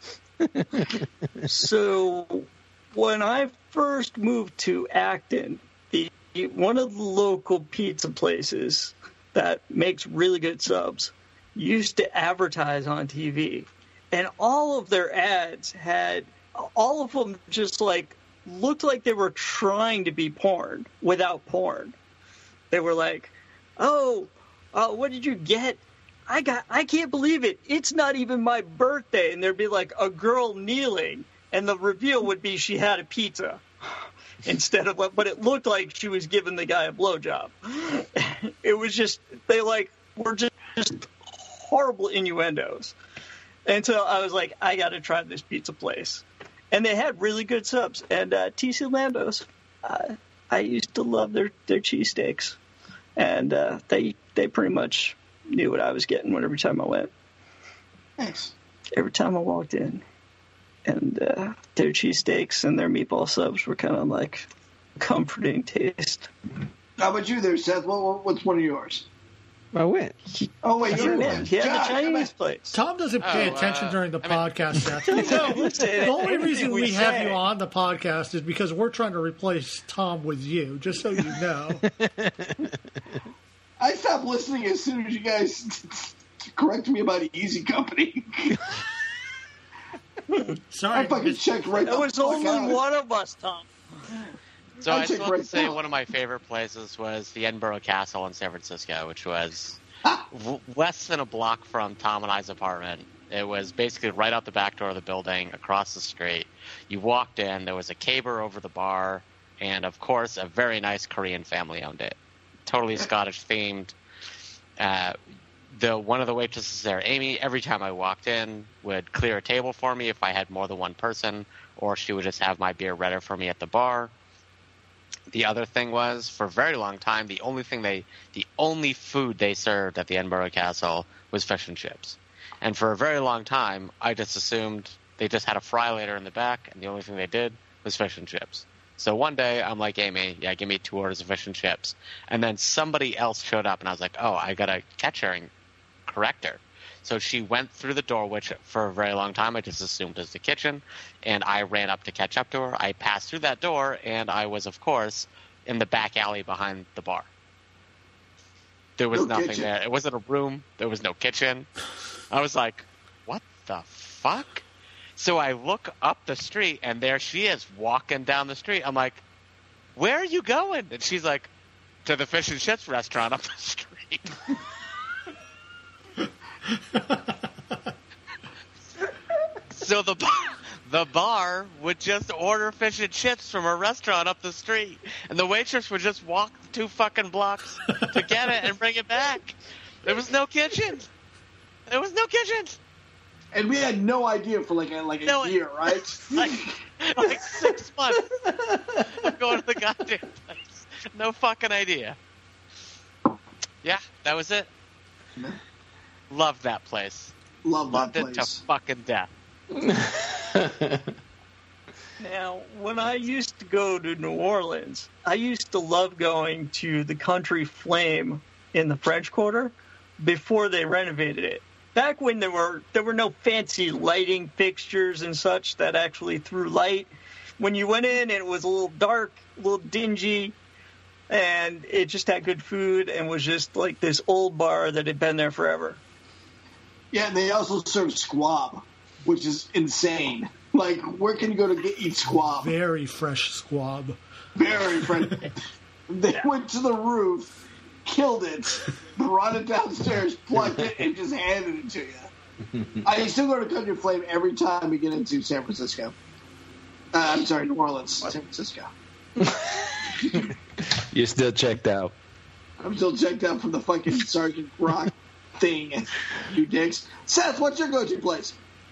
So when I first moved to Acton, one of the local pizza places that makes really good subs used to advertise on TV. And all of their ads had all of them just like looked like they were trying to be porn without porn. They were like, "Oh, what did you get? I can't believe it. It's not even my birthday." And there'd be like a girl kneeling, and the reveal would be she had a pizza instead of, but it looked like she was giving the guy a blowjob. It was just, they like were just horrible innuendos. And so I was like, I got to try this pizza place. And they had really good subs. And TC Lambo's, I used to love their cheesesteaks. And they pretty much knew what I was getting every time I went. Thanks. Every time I walked in. And their cheesesteaks and their meatball subs were kind of like comforting taste. How about you there, Seth? What's one of yours? I went. Oh, wait, you went. He had the Chinese place. Tom doesn't pay attention during the podcast, Seth. Listen, The only reason we have say. you on the podcast is because we're trying to replace Tom with you, just so you know. I stopped listening as soon as you guys corrected me about Easy Company. Sorry. I fucking checked right That the was fuck only out. one of us, Tom. So I'll I take still have right to say now. one of my favorite places was the Edinburgh Castle in San Francisco, which was less than a block from Tom and I's apartment. It was basically right out the back door of the building, across the street. You walked in, there was a caber over the bar, and of course a very nice Korean family owned it. Totally Scottish themed. One of the waitresses there, Amy, every time I walked in would clear a table for me if I had more than one person, or she would just have my beer ready for me at the bar. The other thing was, for a very long time, the only food they served at the Edinburgh Castle was fish and chips. And for a very long time, I just assumed they just had a fry later in the back, and the only thing they did was fish and chips. So one day, I'm like, Amy, yeah, give me 2 orders of fish and chips. And then somebody else showed up, and I was like, oh, I got to catch her and correct her. So she went through the door, which for a very long time I just assumed was the kitchen, and I ran up to catch up to her. I passed through that door, and I was, of course, in the back alley behind the bar. There was nothing kitchen. there. It wasn't a room. There was no kitchen. I was like, what the fuck? So I look up the street, and there she is walking down the street. I'm like, where are you going? And she's like, to the fish and chips restaurant up the street. So the bar would just order fish and chips from a restaurant up the street, and the waitress would just walk 2 fucking blocks to get it and bring it back. There was no kitchen. There was no kitchen. And we had no idea for like a year, right? like 6 months of going to the goddamn place. No fucking idea. Yeah, that was it. Loved that place. Loved it place. to fucking death. Now, when I used to go to New Orleans, I used to love going to the Country Flame in the French Quarter before they renovated it. Back when there were no fancy lighting fixtures and such that actually threw light. When you went in, it was a little dark, a little dingy, and it just had good food and was just like this old bar that had been there forever. Yeah, and they also serve squab, which is insane. Like, where can you go to eat squab? Very fresh squab. Very fresh. They went to the roof, killed it, brought it downstairs, plugged it, and just handed it to you. I still go to Country Flame every time we get into San Francisco. I'm sorry, New Orleans, San Francisco. You're still checked out. I'm still checked out from the fucking Sergeant Rock thing, you dicks. Seth, what's your go-to place?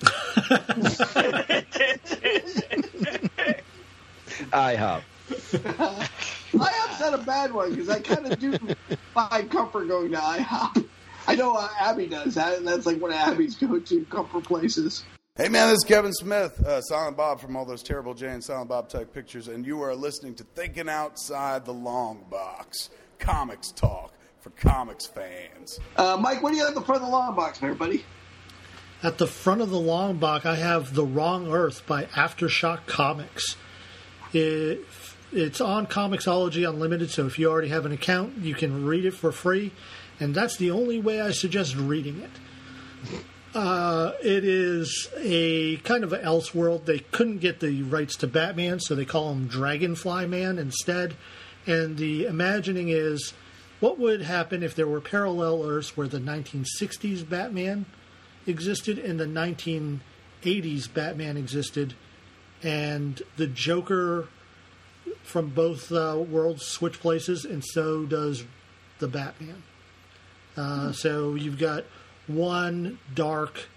IHOP. IHOP's not a bad one because I kind of do find comfort going to IHOP. I know Abby does. That's like one of Abby's go-to comfort places. Hey man, this is Kevin Smith, Silent Bob from all those Terrible Jay and Silent Bob type pictures, and you are listening to Thinking Outside the Long Box, comics talk for comics fans. Mike, what do you have at the front of the long box there, buddy? At the front of the long box, I have The Wrong Earth by Aftershock Comics. It's on Comixology Unlimited, so if you already have an account, you can read it for free, and that's the only way I suggest reading it. It is a kind of an Elseworld. They couldn't get the rights to Batman, so they call him Dragonfly Man instead. And the imagining is, what would happen if there were parallel Earths where the 1960s Batman existed and the 1980s Batman existed, and the Joker from both worlds switch places, and so does the Batman. So you've got one dark,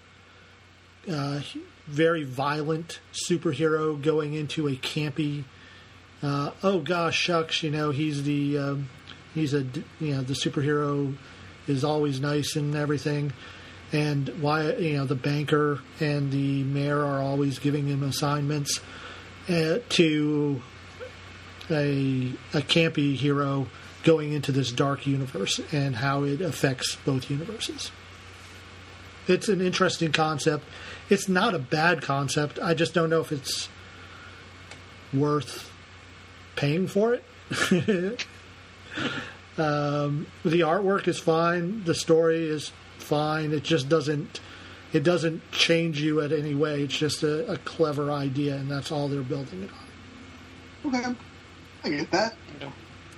very violent superhero going into a campy, oh gosh, shucks, he's the superhero is always nice and everything, and why the banker and the mayor are always giving him assignments, to a campy hero going into this dark universe and how it affects both universes. It's an interesting concept. It's not a bad concept. I just don't know if it's worth paying for it. The artwork is fine. The story is fine. It just doesn't change you in any way. It's just a clever idea, and that's all they're building it on. Okay. I get that. Yeah.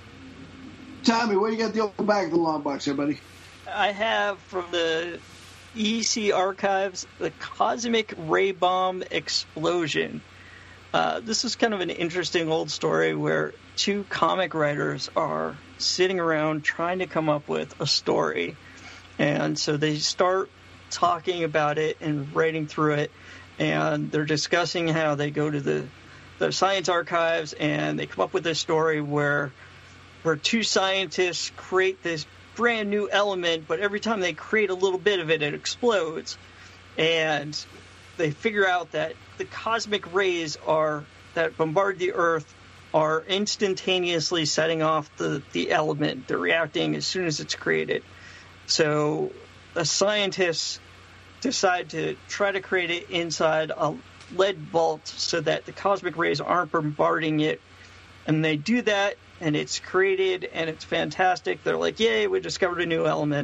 Tommy, what do you got the old back of the long box here, buddy? I have from the EC archives the Cosmic Ray Bomb Explosion. This is kind of an interesting old story where two comic writers are sitting around trying to come up with a story. And so they start talking about it and writing through it. And they're discussing how they go to the science archives and they come up with this story where two scientists create this brand new element, but every time they create a little bit of it, it explodes. And they figure out that the cosmic rays that bombard the Earth are instantaneously setting off the element. They're reacting as soon as it's created. So the scientists decide to try to create it inside a lead vault so that the cosmic rays aren't bombarding it. And they do that, and it's created, and it's fantastic. They're like, yay, we discovered a new element.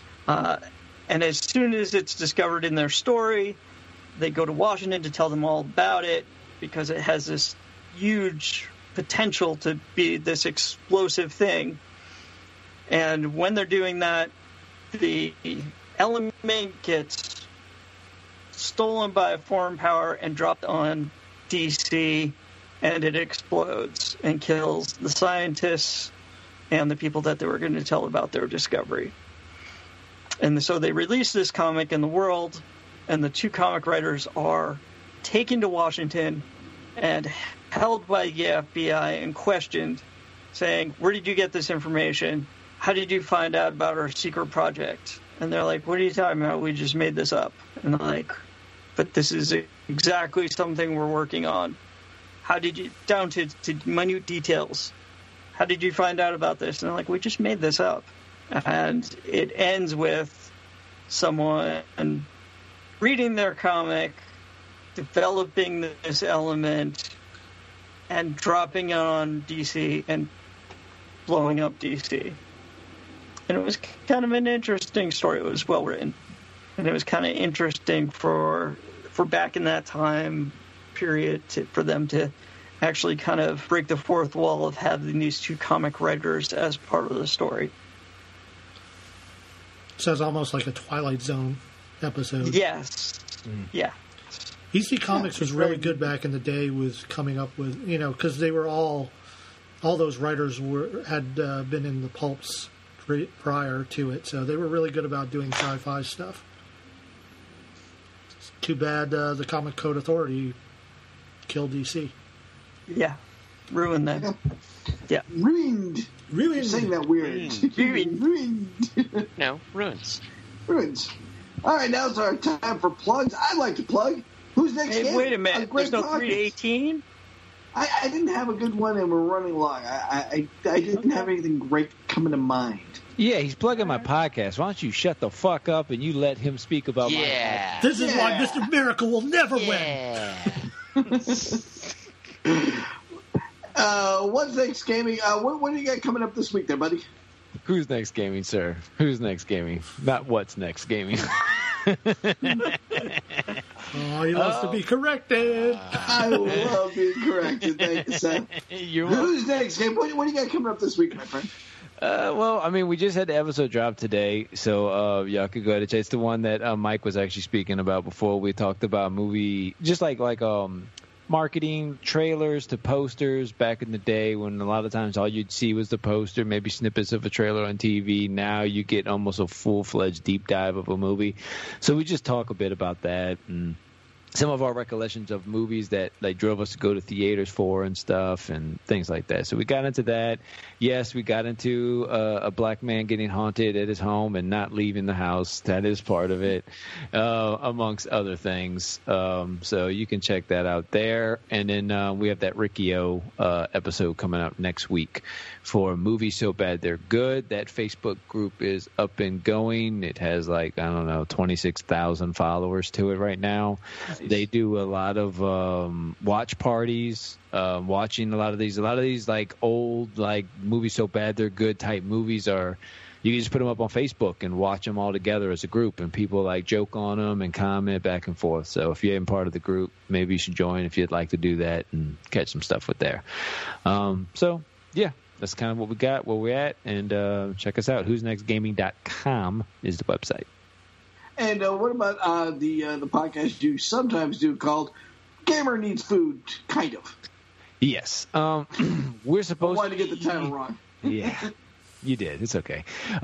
And as soon as it's discovered in their story, they go to Washington to tell them all about it because it has this huge potential to be this explosive thing. And when they're doing that, the element gets stolen by a foreign power and dropped on DC, and it explodes and kills the scientists and the people that they were going to tell about their discovery. And so they release this comic in the world, and the two comic writers are taken to Washington and held by the FBI and questioned, saying, where did you get this information? How did you find out about our secret project? And they're like, what are you talking about? We just made this up. And they're like, but this is exactly something we're working on. How did you, down to minute details, how did you find out about this? And they're like, we just made this up. And it ends with someone reading their comic, developing this element, and dropping it on DC and blowing up DC. And it was kind of an interesting story. It was well written. And it was kind of interesting for back in that time period for them to actually kind of break the fourth wall of having these two comic writers as part of the story. So it's almost like a Twilight Zone episode. Yes. Yeah. EC Comics was really good back in the day with coming up with, because they were all those writers had been in the pulps prior to it, so they were really good about doing sci-fi stuff. It's too bad the Comic Code Authority killed DC. Yeah. Ruined that. Yeah. Ruined. You're saying that weird. Ruined. No, ruins. Ruins. All right, now it's our time for plugs. I'd like to plug. Who's next? Hey, wait a minute. There's no 3 to 18? I didn't have a good one, and we're running long. I didn't have anything great coming to mind. Yeah, he's plugging my podcast. Why don't you shut the fuck up and you let him speak about my podcast? This is why Mr. Miracle will never win. What's next gaming? What do you got coming up this week there, buddy? Who's next gaming, sir? Who's next gaming? Not what's next gaming. Oh, he loves to be corrected. I love being corrected. Thank you, Seth. Who's next? Hey, what do you got coming up this week, my friend? Well, I mean, we just had the episode drop today, so y'all could go ahead and check. It's the one that Mike was actually speaking about before. We talked about movie, just like marketing trailers to posters back in the day when a lot of times all you'd see was the poster, maybe snippets of a trailer on TV. Now you get almost a full-fledged deep dive of a movie. So we just talk a bit about that and some of our recollections of movies that drove us to go to theaters for and stuff and things like that. So we got into that. Yes, we got into a black man getting haunted at his home and not leaving the house. That is part of it, amongst other things. So you can check that out there. And then we have that Riccio episode coming out next week for Movies So Bad They're Good. That Facebook group is up and going. It has 26,000 followers to it right now. They do a lot of watch parties, watching a lot of these old Movies So Bad They're Good type movies are. You can just put them up on Facebook and watch them all together as a group, and people joke on them and comment back and forth. So if you ain't part of the group, maybe you should join if you'd like to do that and catch some stuff with there. So yeah, that's kind of what we got, where we're at, and check us out. Who'sNextGaming.com is the website. And what about the podcast you sometimes do called Gamer Needs Food, kind of? Yes. We're supposed I wanted to get the title wrong. Yeah, you did. It's okay.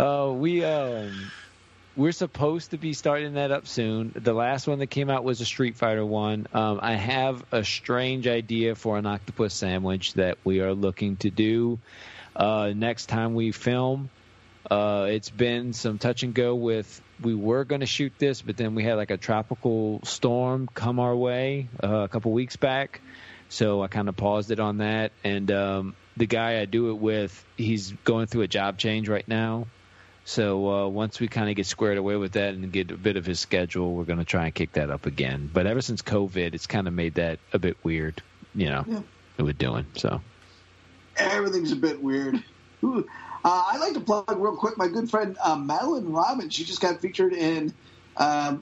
We're supposed to be starting that up soon. The last one that came out was a Street Fighter one. I have a strange idea for an octopus sandwich that we are looking to do next time we film. It's been some touch and go with, we were going to shoot this, but then we had a tropical storm come our way a couple weeks back. So I kind of paused it on that. And the guy I do it with, he's going through a job change right now. So once we kind of get squared away with that and get a bit of his schedule, we're going to try and kick that up again. But ever since COVID, it's kind of made that a bit weird, what we're doing. So everything's a bit weird. I'd like to plug real quick my good friend Madeline Robbins. She just got featured in the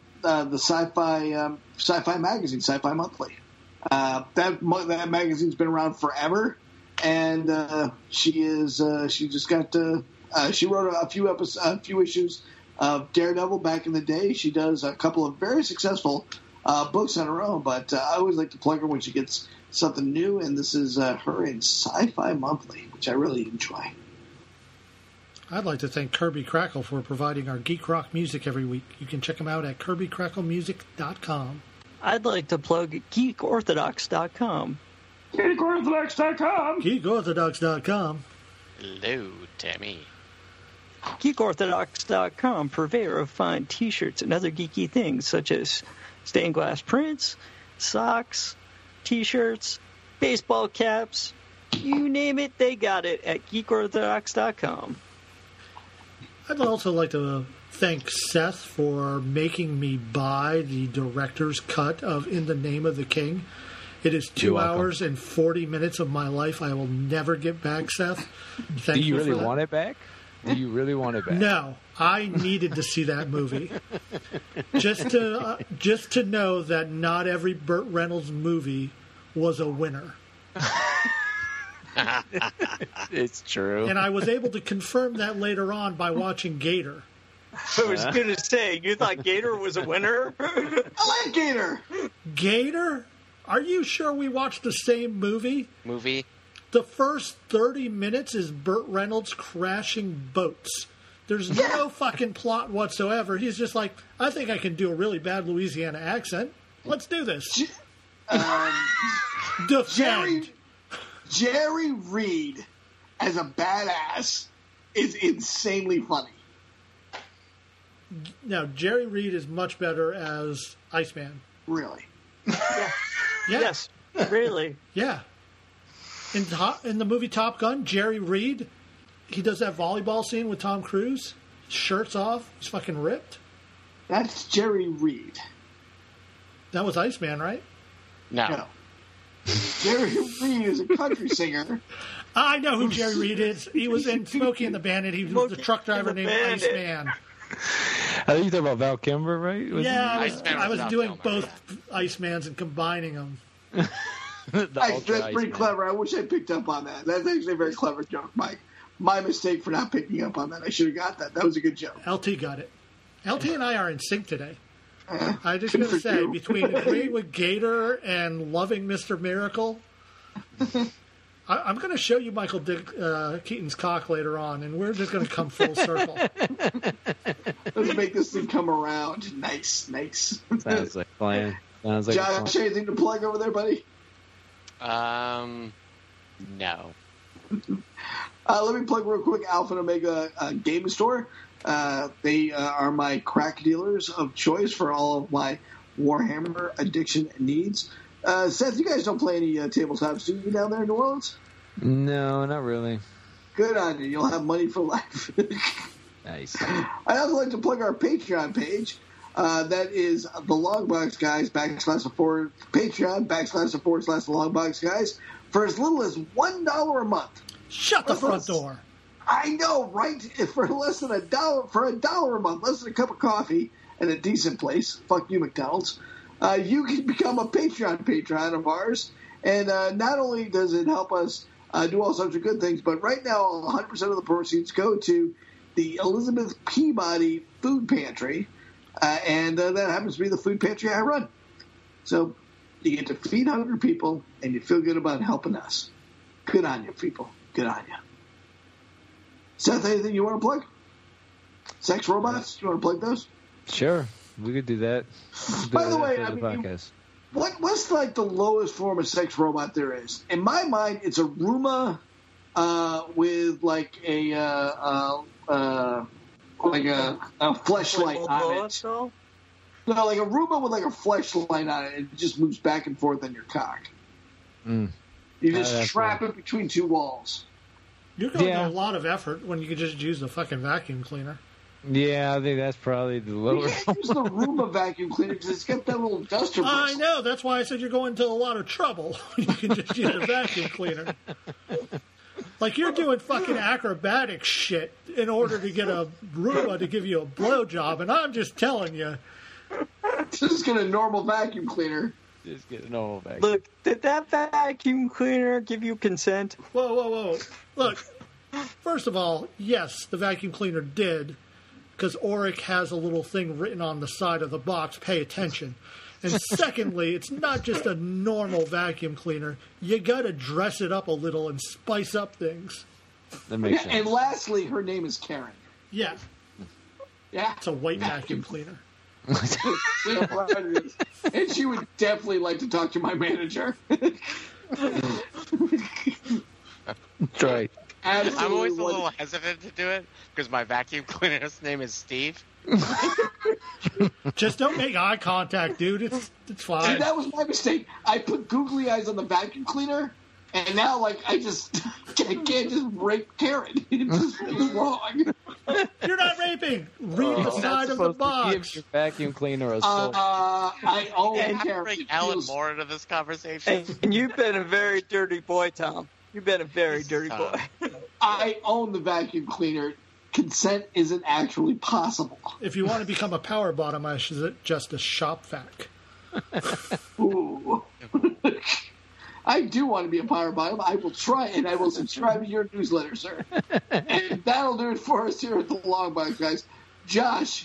sci-fi magazine, Sci-Fi Monthly. That magazine's been around forever, and she just got she wrote a few issues of Daredevil back in the day. She does a couple of very successful books on her own, but I always like to plug her when she gets something new, and this is her in Sci-Fi Monthly, which I really enjoy. I'd like to thank Kirby Crackle for providing our geek rock music every week. You can check them out at KirbyCrackleMusic.com. I'd like to plug GeekOrthodox.com. GeekOrthodox.com. GeekOrthodox.com. Hello, Tammy. GeekOrthodox.com, purveyor of fine T-shirts and other geeky things such as stained glass prints, socks, T-shirts, baseball caps, you name it, they got it at GeekOrthodox.com. I'd also like to thank Seth for making me buy the director's cut of In the Name of the King. It is 2 hours and 40 minutes of my life I will never get back, Seth. Do you really want it back? Do you really want it back? No, I needed to see that movie. just to know that not every Burt Reynolds movie was a winner. It's true. And I was able to confirm that later on by watching Gator. I was going to say, you thought Gator was a winner? I like Gator. Gator? Are you sure we watched the same movie? The first 30 minutes is Burt Reynolds crashing boats. There's no fucking plot whatsoever. He's just like, I think I can do a really bad Louisiana accent. Let's do this. Defend. Jerry Reed as a badass is insanely funny. Now, Jerry Reed is much better as Iceman. Really? Yeah. Yes, really. Yeah. In the movie Top Gun, Jerry Reed, he does that volleyball scene with Tom Cruise. Shirt's off. He's fucking ripped. That's Jerry Reed. That was Iceman, right? No. Jerry Reed is a country singer. I know who Jerry Reed is. He was in Smokey and the Bandit. He was the truck driver named Iceman. I think you're talking about Val Kilmer, right? Yeah, Iceman I was without doing Kilmer, both Icemans and combining them. That's pretty clever. I wish I picked up on that. That's actually a very clever joke, Mike. My mistake for not picking up on that. I should have got that. That was a good joke. LT got it. LT and I are in sync today. I just good got to for say, you. between agreeing with Gator and loving Mr. Miracle, I'm going to show you Michael Keaton's cock later on, and we're just going to come full circle. Let's make this thing come around. Nice. Sounds like a plan. Sounds like a plan. Josh, anything to plug over there, buddy? No. Let me plug real quick Alpha and Omega Game Store. They are my crack dealers of choice for all of my Warhammer addiction needs. Seth, you guys don't play any tabletops, do you, down there in New Orleans? No, not really. Good on you. You'll have money for life. Nice. I'd also like to plug our Patreon page. That is the Longbox Guys /support Patreon // the Longbox Guys for as little as $1 a month. Shut the front door. I know, right? For less than $1 a month, less than a cup of coffee at a decent place. Fuck you, McDonald's. You can become a Patreon patron of ours, and not only does it help us do all sorts of good things, but right now 100% of the proceeds go to the Elizabeth Peabody Food Pantry, and that happens to be the food pantry I run. So you get to feed hungry people, and you feel good about helping us. Good on you, people. Good on you. Seth, anything you want to plug? Sex robots? You want to plug those? Sure, we could do that. By the way, after the podcast. What's like the lowest form of sex robot there is? In my mind, it's a Roomba with like a fleshlight on it. No, like a Roomba with like a fleshlight on it. It just moves back and forth on your cock. You just trap it between two walls. You're going to a lot of effort when you could just use the fucking vacuum cleaner. Yeah, I think that's probably the lower. You can't use the Roomba vacuum cleaner because it's got that little duster. I know. That's why I said you're going to a lot of trouble. You can just use a vacuum cleaner. Like you're doing fucking acrobatic shit in order to get a Roomba to give you a blowjob, and I'm just telling you. Just get a normal vacuum cleaner. Just get a normal vacuum. Look, did that vacuum cleaner give you consent? Whoa. Look, first of all, yes, the vacuum cleaner did, because Auric has a little thing written on the side of the box, pay attention. And secondly, it's not just a normal vacuum cleaner. You got to dress it up a little and spice up things. That makes sense. And lastly, her name is Karen. Yeah. Yeah. It's a white vacuum cleaner. And she would definitely like to talk to my manager. That's right. Absolutely. I'm always a little hesitant to do it because my vacuum cleaner's name is Steve. Just don't make eye contact, dude. It's fine. And that was my mistake. I put googly eyes on the vacuum cleaner, and now like I can't just rape Karen. It's wrong. You're not raping. Read the side of the box. Give your vacuum cleaner a soul. I own And you Karen. bring Alan Moore into this conversation. And you've been a very dirty boy, Tom. You've been a very dirty boy. I own the vacuum cleaner. Consent isn't actually possible. If you want to become a power bottom, I should just a shop vac. Ooh. I do want to be a power bottom. I will try, and I will subscribe to your newsletter, sir. And that'll do it for us here at the Longbox Guys. Josh,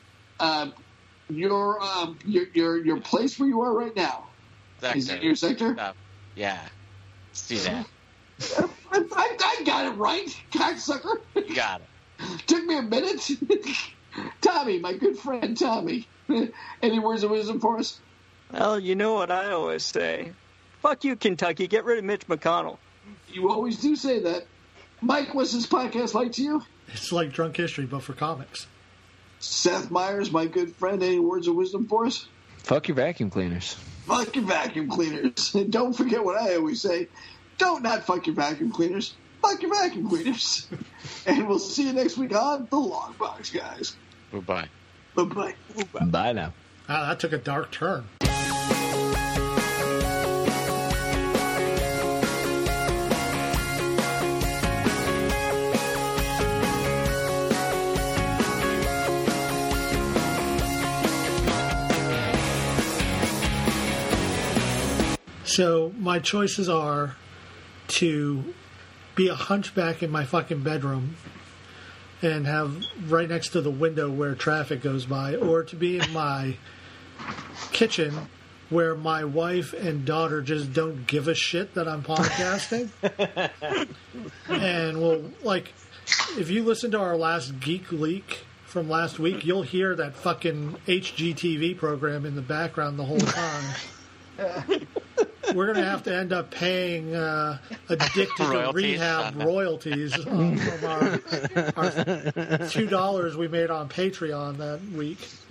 your place where you are right now. Sector. Is it your sector? Yeah. Let's do that. I got it right, cocksucker. You got it. Took me a minute. Tommy, my good friend Tommy. Any words of wisdom for us? Well, you know what I always say. Fuck you, Kentucky. Get rid of Mitch McConnell. You always do say that. Mike, what's this podcast like to you? It's like Drunk History, but for comics. Seth Meyers, my good friend, any words of wisdom for us? Fuck your vacuum cleaners. Fuck your vacuum cleaners. And don't forget what I always say. Don't not fuck your vacuum cleaners. Fuck your vacuum cleaners. And we'll see you next week on The Longbox Guys. Bye-bye. Bye-bye. Bye now. Ah, that took a dark turn. So my choices are to be a hunchback in my fucking bedroom and have right next to the window where traffic goes by, or to be in my kitchen where my wife and daughter just don't give a shit that I'm podcasting. And we'll, like, if you listen to our last Geek Leak from last week, you'll hear that fucking HGTV program in the background the whole time. We're going to have to end up paying Addicted to Rehab royalties from our $2 we made on Patreon that week.